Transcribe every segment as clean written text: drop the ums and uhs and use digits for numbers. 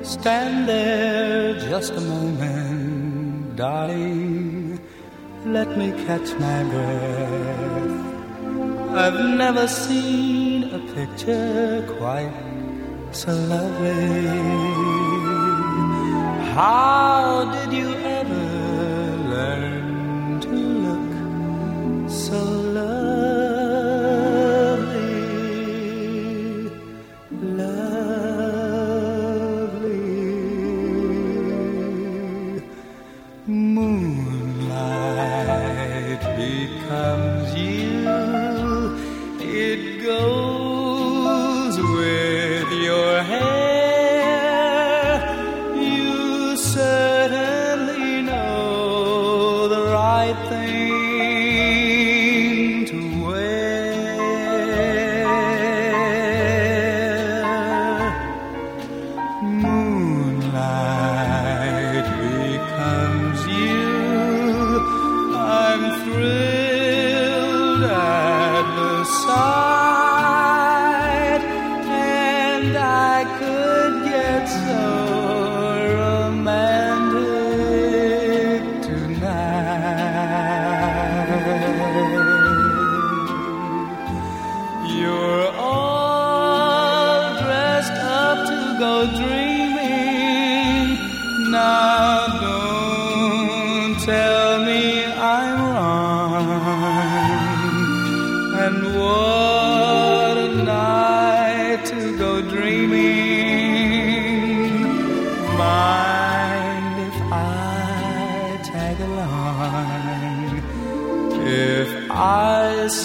Stand there just a moment, darling. Let me catch my breath. I've never seen a picture quite so lovely. How did you ever learn to look so lovely, lovely? Moonlight becomes you. It goes with your hair. You certainly know the right thing to wear. Moonlight becomes you. I'm thrilled at the sight, and I could get so romantic tonight. You're all dressed up to go dreaming. Now don't tell me I'm wrong. And what a night to go dreaming. Mind if I tag along? If I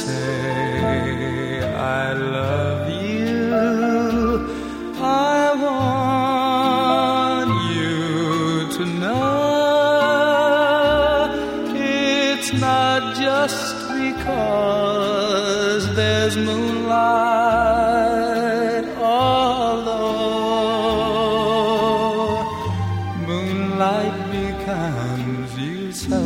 say I love you, I want you to know it's not just because there's moonlight, although moonlight becomes you so.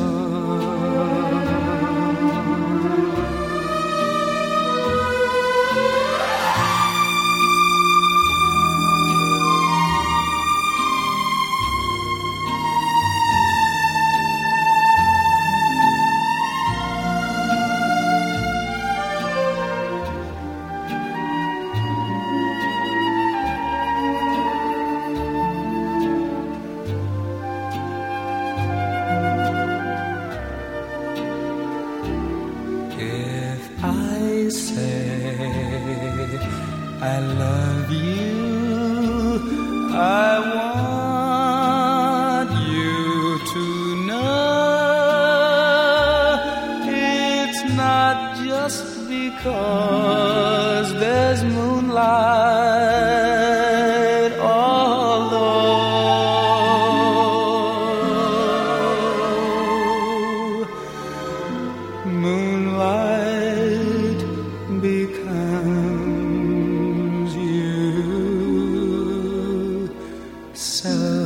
If I say I love you, I want you to know it's not just because there's moonlight, although moonlight becomes you so.